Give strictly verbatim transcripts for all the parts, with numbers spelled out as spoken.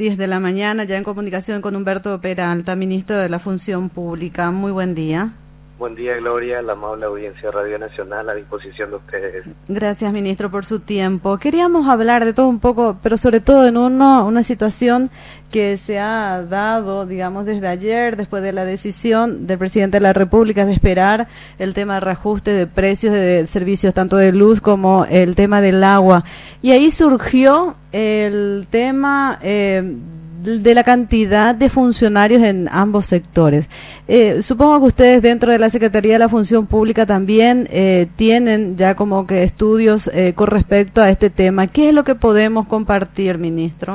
diez de la mañana, ya en comunicación con Humberto Peralta, ministro de la Función Pública. Muy buen día. Buen día, Gloria, la amable audiencia de Radio Nacional a disposición de ustedes. Gracias, ministro, por su tiempo. Queríamos hablar de todo un poco, pero sobre todo en uno, una situación que se ha dado, digamos, desde ayer, después de la decisión del presidente de la República de esperar el tema de reajuste de precios de servicios tanto de luz como el tema del agua. Y ahí surgió el tema eh, de la cantidad de funcionarios en ambos sectores. Eh, supongo que ustedes dentro de la Secretaría de la Función Pública también eh, tienen ya como que estudios eh, con respecto a este tema. ¿Qué es lo que podemos compartir, ministro?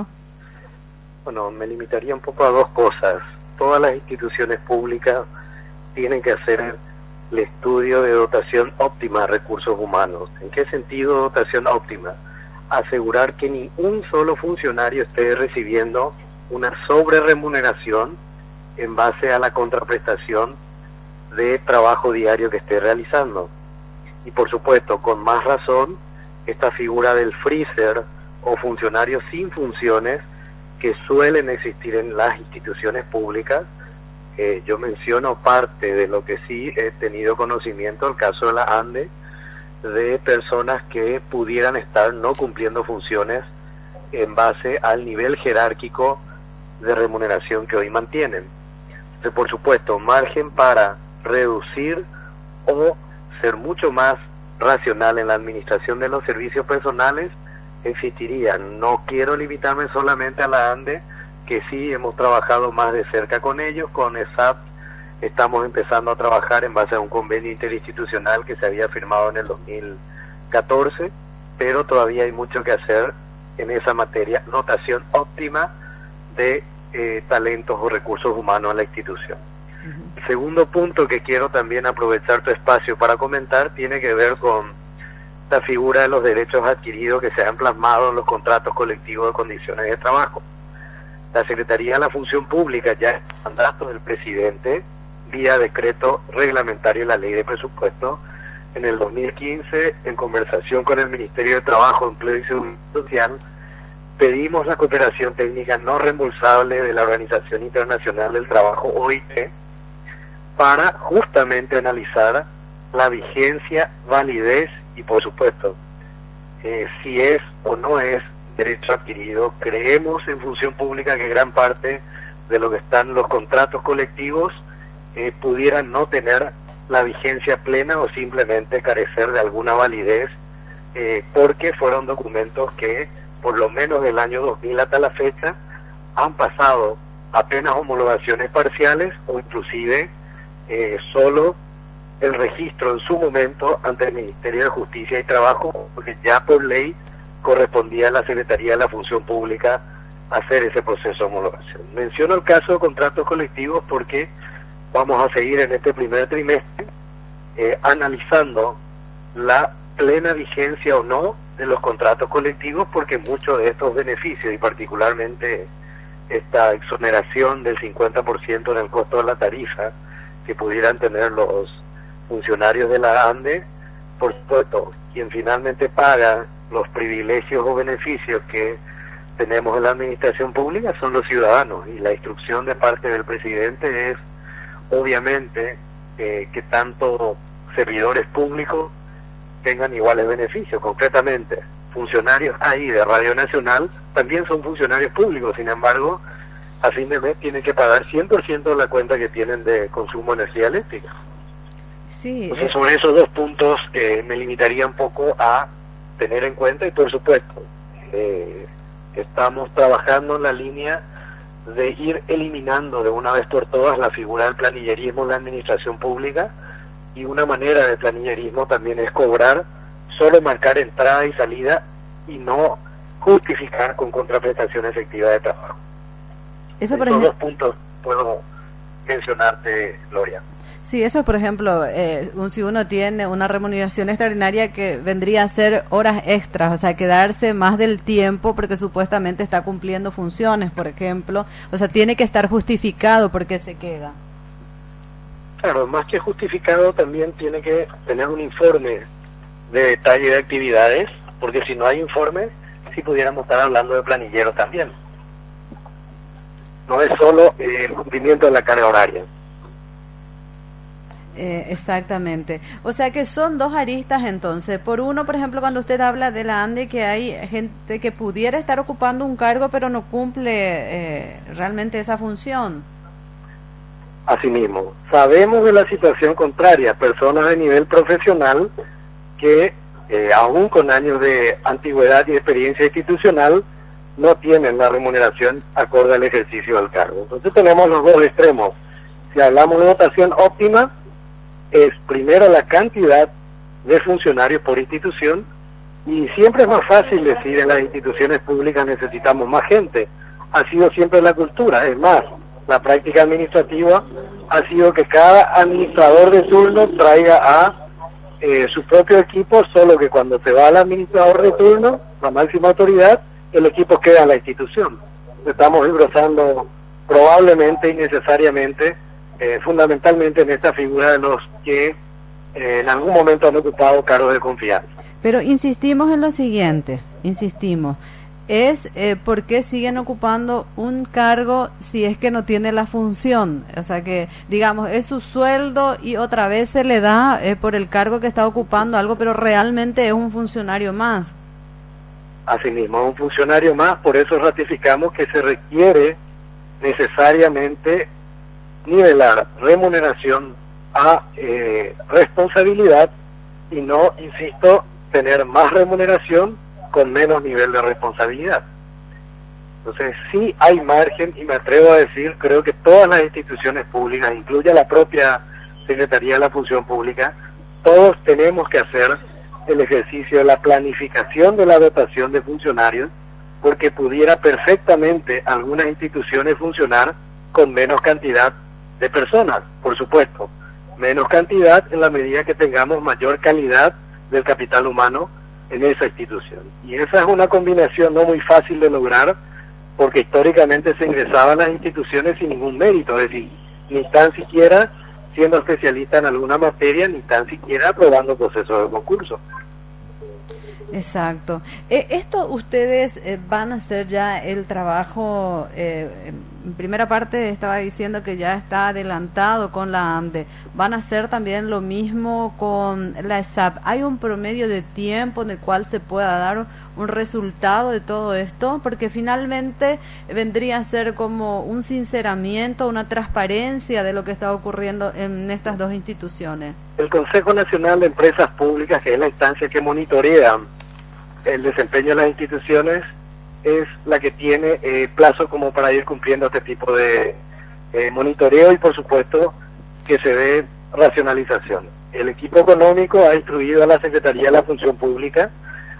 Bueno, me limitaría un poco a dos cosas. Todas las instituciones públicas tienen que hacer el estudio de dotación óptima de recursos humanos. ¿En qué sentido dotación óptima? Asegurar que ni un solo funcionario esté recibiendo una sobreremuneración en base a la contraprestación de trabajo diario que esté realizando. Y por supuesto, con más razón, esta figura del freezer o funcionarios sin funciones que suelen existir en las instituciones públicas. Eh, yo menciono parte de lo que sí he tenido conocimiento, el caso de la ANDE, de personas que pudieran estar no cumpliendo funciones en base al nivel jerárquico de remuneración que hoy mantienen. Entonces, por supuesto, margen para reducir o ser mucho más racional en la administración de los servicios personales existiría. No quiero limitarme solamente a la ANDE, que sí hemos trabajado más de cerca con ellos. Con ESAP estamos empezando a trabajar en base a un convenio interinstitucional que se había firmado en el dos mil catorce, pero todavía hay mucho que hacer en esa materia, dotación óptima de eh, talentos o recursos humanos a la institución. Uh-huh. El segundo punto que quiero también aprovechar tu espacio para comentar tiene que ver con la figura de los derechos adquiridos que se han plasmado en los contratos colectivos de condiciones de trabajo. La Secretaría de la Función Pública, ya en mandato del presidente, vía decreto reglamentario de la Ley de Presupuesto, en el dos mil quince, en conversación con el Ministerio de Trabajo, Empleo y Seguridad Social, pedimos la cooperación técnica no reembolsable de la Organización Internacional del Trabajo, O I T, para justamente analizar la vigencia, validez y, por supuesto, eh, si es o no es derecho adquirido. Creemos en Función Pública que gran parte de lo que están los contratos colectivos eh, pudieran no tener la vigencia plena o simplemente carecer de alguna validez, eh, porque fueron documentos que, por lo menos del año dos mil hasta la fecha, han pasado apenas homologaciones parciales o inclusive eh, solo el registro en su momento ante el Ministerio de Justicia y Trabajo, porque ya por ley correspondía a la Secretaría de la Función Pública hacer ese proceso de homologación. Menciono el caso de contratos colectivos porque vamos a seguir en este primer trimestre eh, analizando la plena vigencia o no de los contratos colectivos, porque muchos de estos beneficios y particularmente esta exoneración del cincuenta por ciento en el costo de la tarifa que pudieran tener los funcionarios de la ANDE, por supuesto, quien finalmente paga los privilegios o beneficios que tenemos en la administración pública son los ciudadanos, y la instrucción de parte del presidente es obviamente eh, que tanto servidores públicos tengan iguales beneficios. Concretamente, funcionarios ahí de Radio Nacional también son funcionarios públicos, sin embargo, a fin de mes tienen que pagar cien por ciento de la cuenta que tienen de consumo de energía eléctrica. Sí, Entonces, sobre esos dos puntos eh, me limitaría un poco a tener en cuenta, y por supuesto eh, estamos trabajando en la línea de ir eliminando de una vez por todas la figura del planillerismo en la administración pública, y una manera de planillerismo también es cobrar, solo marcar entrada y salida y no justificar con contraprestación efectiva de trabajo. Eso por Esos ejemplo... dos puntos puedo mencionarte, Gloria. Sí, eso por ejemplo, eh, un, si uno tiene una remuneración extraordinaria que vendría a ser horas extras, o sea, quedarse más del tiempo porque supuestamente está cumpliendo funciones, por ejemplo, o sea, tiene que estar justificado porque se queda. Claro, más que justificado también tiene que tener un informe de detalle de actividades, porque si no hay informe, sí pudiéramos estar hablando de planilleros también. no es solo eh, el cumplimiento de la carga horaria. Eh, exactamente. O sea que son dos aristas entonces. Por uno, por ejemplo, cuando usted habla de la ANDE, que hay gente que pudiera estar ocupando un cargo pero no cumple eh, realmente esa función. Asimismo, sabemos de la situación contraria, personas de nivel profesional que eh, aún con años de antigüedad y experiencia institucional no tienen la remuneración acorde al ejercicio del cargo. Entonces tenemos los dos extremos. Si hablamos de dotación óptima, es primero la cantidad de funcionarios por institución, y siempre es más fácil decir en las instituciones públicas necesitamos más gente. Ha sido siempre la cultura, es más, la práctica administrativa ha sido que cada administrador de turno traiga a eh, su propio equipo, solo que cuando se va al administrador de turno, la máxima autoridad, el equipo queda en la institución. Estamos engrosando probablemente y necesariamente Eh, fundamentalmente en esta figura de los que eh, en algún momento han ocupado cargos de confianza. Pero insistimos en lo siguiente, insistimos, es eh, por qué siguen ocupando un cargo si es que no tiene la función, o sea que, digamos, es su sueldo y otra vez se le da eh, por el cargo que está ocupando algo, pero realmente es un funcionario más. Asimismo, es un funcionario más, por eso ratificamos que se requiere necesariamente nivelar remuneración a eh, responsabilidad y no, insisto, tener más remuneración con menos nivel de responsabilidad. Entonces sí hay margen, y me atrevo a decir, creo que todas las instituciones públicas, incluye la propia Secretaría de la Función Pública, todos tenemos que hacer el ejercicio de la planificación de la dotación de funcionarios, porque pudiera perfectamente algunas instituciones funcionar con menos cantidad de personas, por supuesto, menos cantidad en la medida que tengamos mayor calidad del capital humano en esa institución. Y esa es una combinación no muy fácil de lograr, porque históricamente se ingresaban a las instituciones sin ningún mérito, es decir, ni tan siquiera siendo especialista en alguna materia, ni tan siquiera aprobando procesos de concurso. Exacto. Eh, esto ustedes eh, van a hacer ya el trabajo, eh, en primera parte estaba diciendo que ya está adelantado con la ANDE, van a hacer también lo mismo con la ESAP. ¿Hay un promedio de tiempo en el cual se pueda dar un resultado de todo esto? Porque finalmente vendría a ser como un sinceramiento, una transparencia de lo que está ocurriendo en estas dos instituciones. El Consejo Nacional de Empresas Públicas, que es la instancia que monitorea el desempeño de las instituciones, es la que tiene eh, plazo como para ir cumpliendo este tipo de eh, monitoreo, y por supuesto que se dé racionalización. El equipo económico ha instruido a la Secretaría de la Función Pública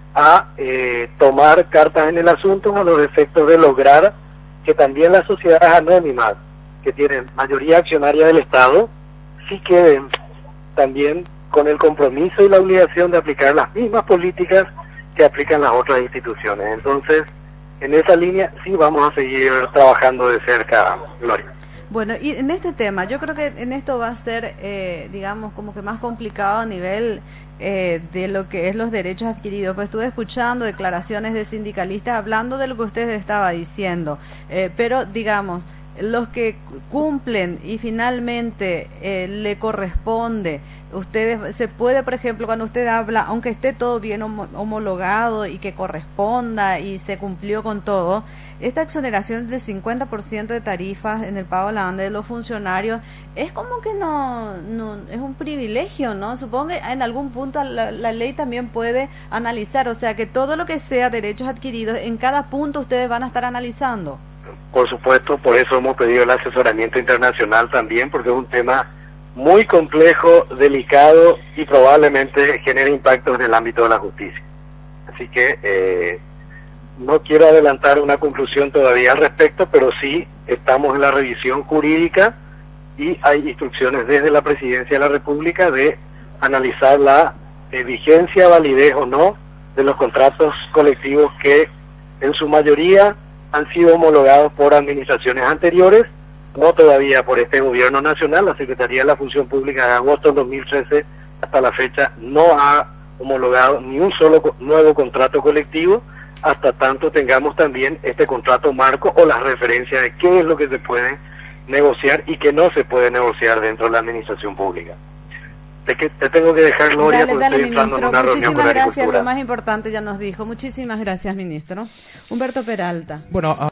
a eh, tomar cartas en el asunto a los efectos de lograr que también las sociedades anónimas que tienen mayoría accionaria del Estado sí queden también con el compromiso y la obligación de aplicar las mismas políticas que aplican las otras instituciones. Entonces, en esa línea sí vamos a seguir trabajando de cerca, Gloria. Bueno, y en este tema, yo creo que en esto va a ser, eh, digamos, como que más complicado a nivel eh, de lo que es los derechos adquiridos. Pues estuve escuchando declaraciones de sindicalistas hablando de lo que usted estaba diciendo, eh, pero digamos, los que cumplen y finalmente eh, le corresponde, ustedes se puede, por ejemplo, cuando usted habla, aunque esté todo bien homologado y que corresponda y se cumplió con todo, esta exoneración del cincuenta por ciento de tarifas en el pago de la ANDE de los funcionarios es como que no, no es un privilegio, ¿no? Supongo que en algún punto la, la ley también puede analizar, o sea que todo lo que sea derechos adquiridos, en cada punto ustedes van a estar analizando. Por supuesto, por eso hemos pedido el asesoramiento internacional también, porque es un tema muy complejo, delicado y probablemente genere impactos en el ámbito de la justicia. Así que eh, no quiero adelantar una conclusión todavía al respecto, pero sí estamos en la revisión jurídica y hay instrucciones desde la Presidencia de la República de analizar la eh, vigencia, validez o no de los contratos colectivos que en su mayoría han sido homologados por administraciones anteriores, no todavía por este gobierno nacional. La Secretaría de la Función Pública de agosto de dos mil trece hasta la fecha no ha homologado ni un solo nuevo contrato colectivo, hasta tanto tengamos también este contrato marco o las referencias de qué es lo que se puede negociar y qué no se puede negociar dentro de la administración pública. Te, que, te tengo que dejar, Gloria, dale, porque dale, estoy entrando ministro. en una reunión con Muchísimas gracias, Agricultura. lo más importante ya nos dijo. Muchísimas gracias, ministro. Humberto Peralta. Bueno,